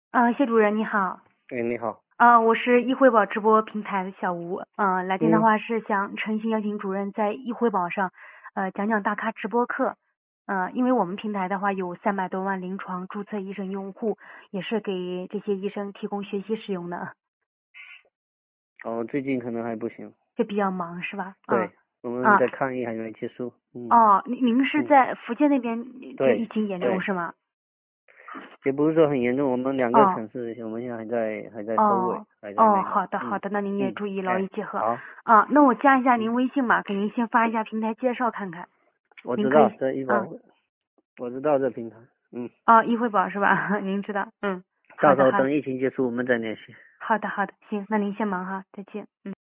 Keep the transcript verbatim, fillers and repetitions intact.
呃，谢主任你好。 哎，你好。 啊、我是易惠宝直播平台的小吴。嗯、来电的嗯， 话是想诚心邀请主任在易惠宝上，呃，讲讲大咖直播课。呃，因为我们平台的话有三百多万临床注册医生用户，也是给这些医生提供学习使用的， 哦，最近可能还不行。 就比较忙是吧？啊、 对，我们啊、 的抗疫还没结束。嗯哦，您您是嗯， 在福建那边就疫对情严重对， 是吗？ 也不是说很严重，我们两个哦城市我们现在还在还在收尾， 哦哦， 还在那个。嗯好的好的，那您也嗯， 注意劳逸哎， 结合。 好。 啊，那我加一下嗯， 您微信吧，给您先发一下平台介绍看看。 我知道您可以， 这一宝， 嗯， 我知道这平台。嗯， 哦，易惠宝是吧？您知道，嗯，好的，好， 到时候等疫情结束我们再联系。 好的，好的，行，那您先忙哈，再见，嗯。